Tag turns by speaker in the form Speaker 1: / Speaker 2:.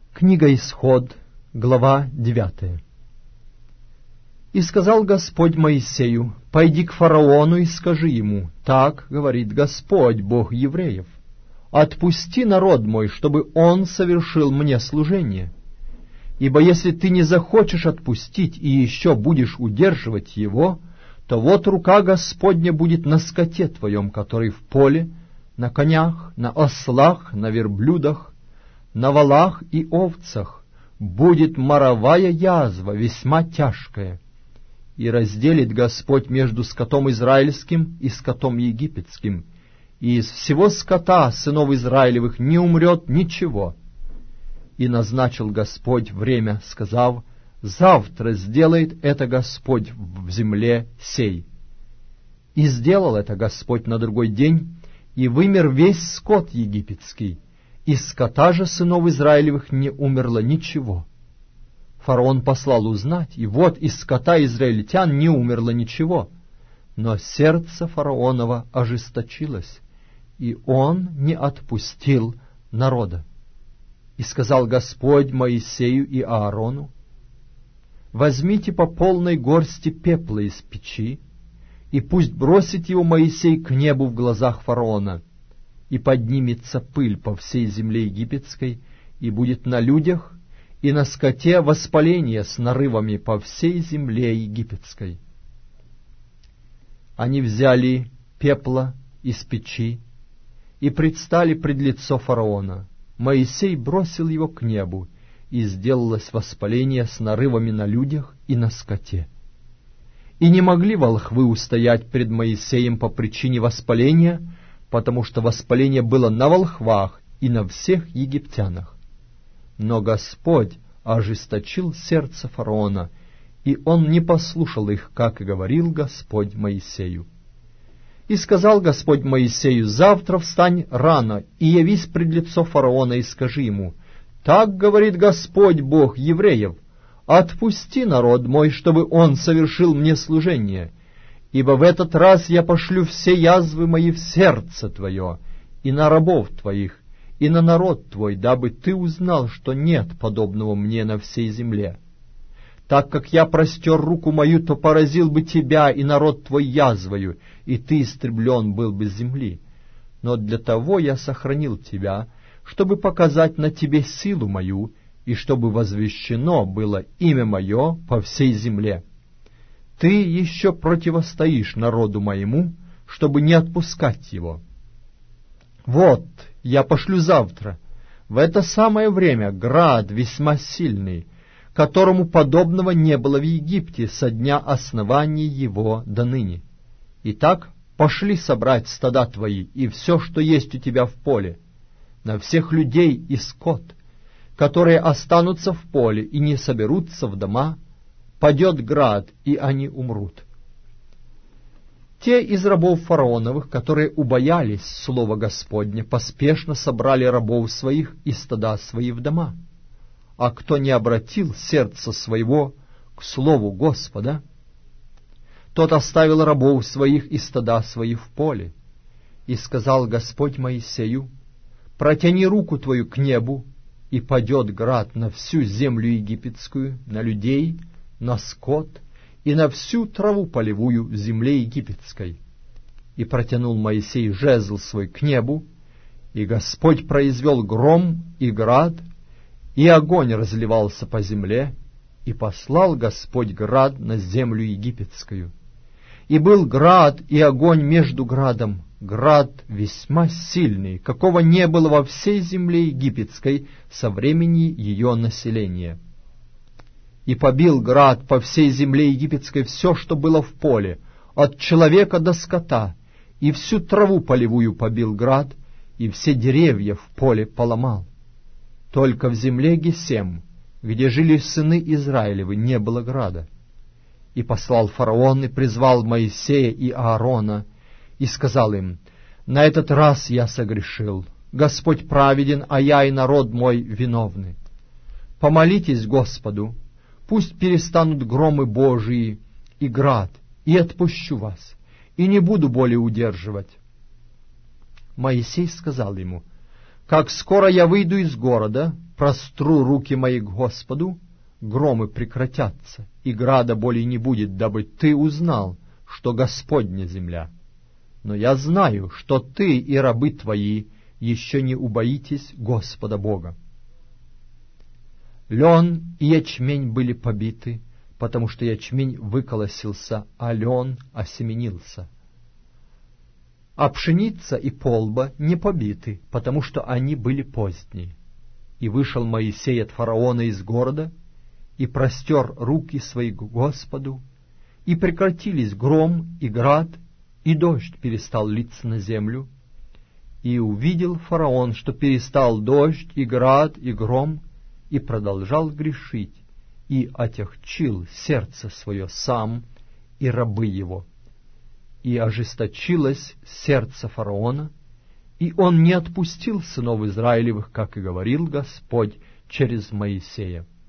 Speaker 1: Книга Исход, глава 9. «И сказал Господь Моисею: пойди к фараону и скажи ему: так говорит Господь, Бог евреев, отпусти народ мой, чтобы он совершил мне служение. Ибо если ты не захочешь отпустить и еще будешь удерживать его, то вот рука Господня будет на скоте твоем, который в поле, на конях, на ослах, на верблюдах, на волах и овцах, будет моровая язва, весьма тяжкая. И разделит Господь между скотом израильским и скотом египетским, и из всего скота сынов Израилевых не умрет ничего. И назначил Господь время, сказав: завтра сделает это Господь в земле сей. И сделал это Господь на другой день, и вымер весь скот египетский, из скота же сынов Израилевых не умерло ничего. Фараон послал узнать, и вот из скота израильтян не умерло ничего. Но сердце фараонова ожесточилось, и он не отпустил народа. И сказал Господь Моисею и Аарону: возьмите по полной горсти пепла из печи, и пусть бросит его Моисей к небу в глазах фараона, и поднимется пыль по всей земле египетской, и будет на людях и на скоте воспаление с нарывами по всей земле египетской. Они взяли пепла из печи и предстали пред лицо фараона. Моисей бросил его к небу, и сделалось воспаление с нарывами на людях и на скоте. И не могли волхвы устоять пред Моисеем по причине воспаления, потому что воспаление было на волхвах и на всех египтянах. Но Господь ожесточил сердце фараона, и он не послушал их, как и говорил Господь Моисею. И сказал Господь Моисею: завтра встань рано и явись пред лицо фараона, и скажи ему: так говорит Господь, Бог евреев, отпусти народ мой, чтобы он совершил мне служение, ибо в этот раз я пошлю все язвы мои в сердце твое, и на рабов твоих, и на народ твой, дабы ты узнал, что нет подобного мне на всей земле. Так как я простер руку мою, то поразил бы тебя и народ твой язвою, и ты истреблен был бы с земли. Но для того я сохранил тебя, чтобы показать на тебе силу мою, и чтобы возвещено было имя мое по всей земле. Ты еще противостоишь народу моему, чтобы не отпускать его. Вот, я пошлю завтра, в это самое время, град весьма сильный, которому подобного не было в Египте со дня основания его до ныне. Итак, пошли собрать стада твои и все, что есть у тебя в поле, на всех людей и скот, которые останутся в поле и не соберутся в дома, падет град, и они умрут. Те из рабов фараоновых, которые убоялись слова Господня, поспешно собрали рабов своих и стада свои в дома. А кто не обратил сердце своего к слову Господа, тот оставил рабов своих и стада свои в поле. И сказал Господь Моисею: протяни руку твою к небу, и падет град на всю землю египетскую, на людей, на скот и на всю траву полевую в земле египетской. И протянул Моисей жезл свой к небу, и Господь произвел гром и град, и огонь разливался по земле, и послал Господь град на землю египетскую. И был град и огонь между градом, град весьма сильный, какого не было во всей земле египетской со времени ее населения. И побил град по всей земле египетской все, что было в поле, от человека до скота, и всю траву полевую побил град, и все деревья в поле поломал. Только в земле Гесем, где жили сыны Израилевы, не было града. И послал фараон и призвал Моисея и Аарона, и сказал им: на этот раз я согрешил, Господь праведен, а я и народ мой виновны. Помолитесь Господу, пусть перестанут громы Божии и град, и отпущу вас, и не буду более удерживать. Моисей сказал ему: как скоро я выйду из города, простру руки мои к Господу, громы прекратятся, и града более не будет, дабы ты узнал, что Господня земля. Но я знаю, что ты и рабы твои еще не убоитесь Господа Бога. Лен и ячмень были побиты, потому что ячмень выколосился, а лен осеменился. А пшеница и полба не побиты, потому что они были поздние. И вышел Моисей от фараона из города, и простер руки свои к Господу, и прекратились гром и град, и дождь перестал литься на землю. И увидел фараон, что перестал дождь и град и гром, и продолжал грешить, и отягчил сердце свое сам и рабы его. И ожесточилось сердце фараона, и он не отпустил сынов Израилевых, как и говорил Господь через Моисея.